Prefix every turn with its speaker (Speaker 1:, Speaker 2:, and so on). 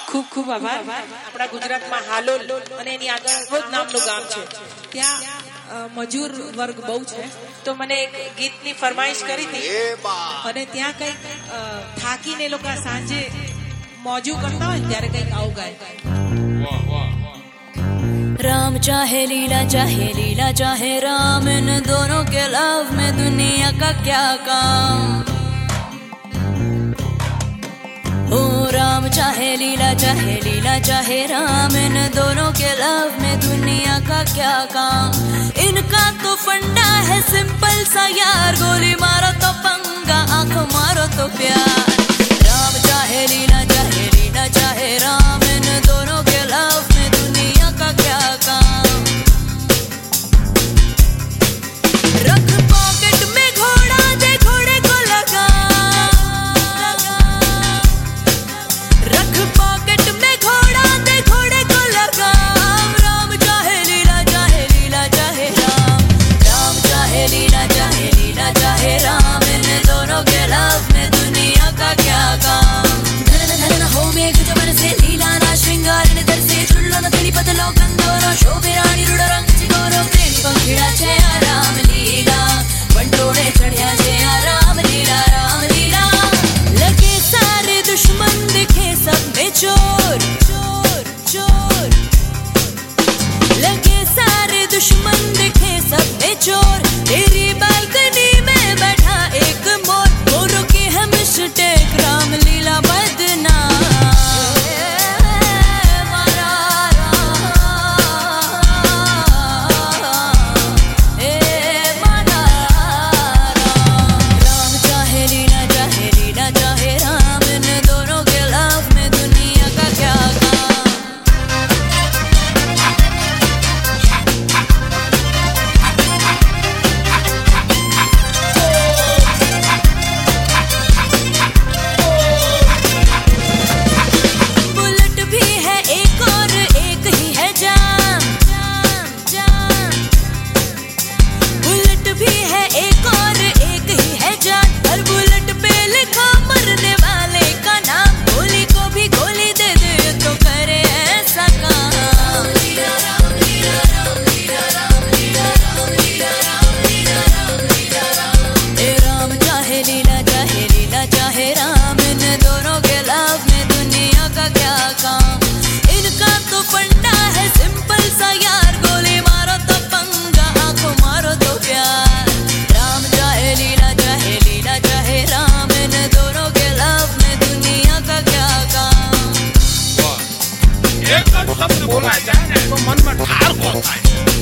Speaker 1: ખૂબ ખૂબ આભાર. આપણા ગુજરાતમાં હાલોલ અને એની આગળ રોજ નામનું ગામ છે, ત્યાં મજૂર વર્ગ બહુ છે. તો મને એક ગીતની ફરમાઈશ કરી હતી અને ત્યાં કંઈક થાકીને એ લોકો સાંજે મોજું કરતા હોય ત્યારે કંઈક આવું ગાય.
Speaker 2: राम चाहे लीला चाहे राम, इन दोनों के लव में दुनिया का क्या काम. ओ राम चाहे लीला चाहे राम, इन दोनों के लव में दुनिया का क्या काम. इनका तो फंडा है सिंपल सा यार, गोली मारो तो पंगा, आंख मारो तो प्यार. राम चाहे लीला चाहे राम, इन दोनों के लव में दुनिया का क्या काम. रख पॉकेट में घोड़ा, दे घोड़े को लगा. रख पॉकेट में घोड़ा, दे घोड़े को लगा. राम चाहे लीला चाहे राम. राम चाहे लीला चाहे राम, इन दोनों के लव में दुनिया का क्या काम. हो मेघ जो मन से लीला ना श्रृंगार निधर से चुल्लो न तेरी पतलो कंदोरो शोभे रानी रुड़ रंग चिगोरो प्रेमी पंखिड़ा छे राम लीला बंटोड़े चढ़िया छे राम लीला. लगे सारे दुश्मन दिखे सब में चोर चोर चोर. लगे सारे दुश्मन दिखे सब में चोर. तेरी बालकनी में बैठा एक मोर, मोरों की है मिस्टेक, राम लीला बदनाम.
Speaker 3: बोला जाए ना तो मन में ठार होता है.